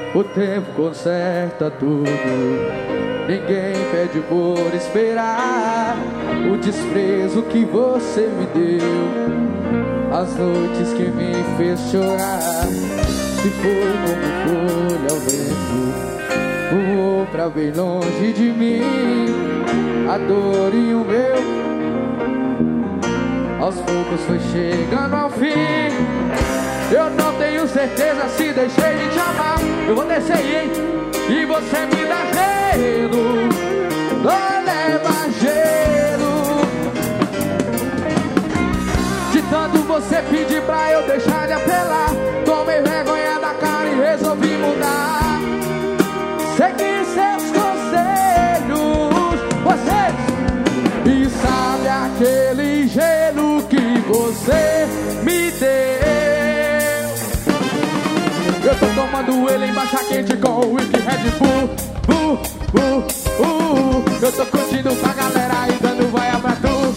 O tempo conserta tudo. Ninguém pede por esperar o desprezo que você me deu, as noites que me fez chorar. Se foi como folha ao vento, voou pra bem longe de mim. A dor e o meu aos poucos foi chegando ao fim. Eu não tenho certeza se deixei de te amar. Eu vou descer, hein? E você me dá gelo, leva gelo. De tanto você pedir pra eu deixar de apelar, tomei vergonha da cara e resolvi mudar. Segui seus conselhos, vocês. E sabe aquele gelo que você me deu? Eu tô tomando ele em baixa quente com whisky Red Bull, Eu tô curtindo com a galera e dando vaia pra tu,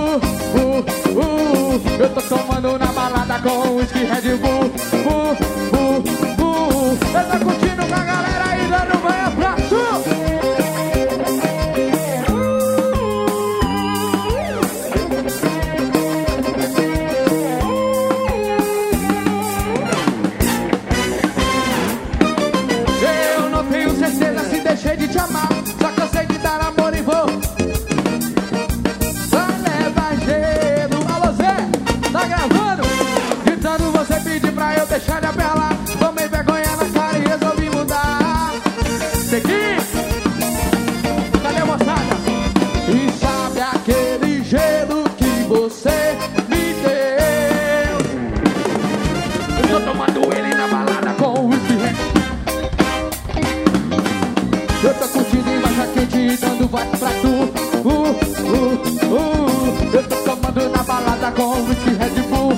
Eu tô tomando na balada com whisky Red Bull, Eu tô curtindo com a galera e dando vaia pra tu. Deixei de te amar, só cansei de dar amor e vou. Vai levar gelo. Alô Zé, tá gravando? Gritando você pedir pra eu deixar de apelar. Tomei vergonha na cara e resolvi mudar. Segui. Cadê a moçada? E sabe aquele gelo que você me deu? Eu tô tomando ele na balada com o whisky. Eu tô curtindo em baixa quente, dando vai pra tu, Eu tô tomando na balada com whisky Red Bull,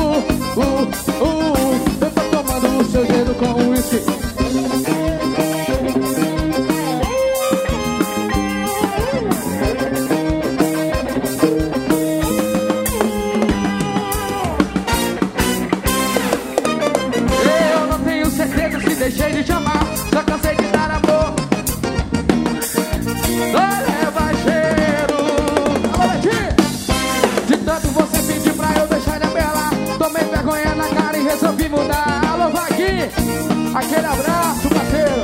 Eu tô tomando o seu gelo com whisky. Eu não tenho certeza se deixei de te amar, só cansei de dar amor. Leva gelo. Alô, Betinho. De tanto você pedir pra eu deixar de apelar, tomei vergonha na cara e resolvi mudar. Alô, Vaguinho. Aquele abraço, parceiro.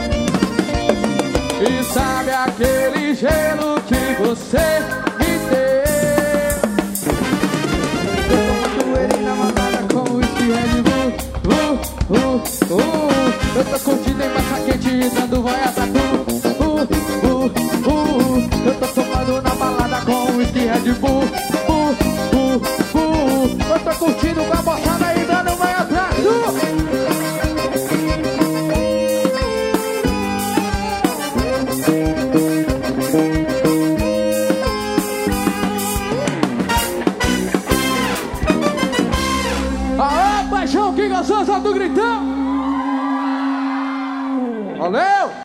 E sabe aquele gelo que você me deu? Eu tô tomando ele na balada com whisky Red Bull, Eu tô curtindo em baixa quente, dando vaia pra tu, Eu tô tomando na balada com whisky Red Bull, Eu tô curtindo com a moçada e dando vai atrás. Aê, paixão, que gostoso do gritão. Valeu!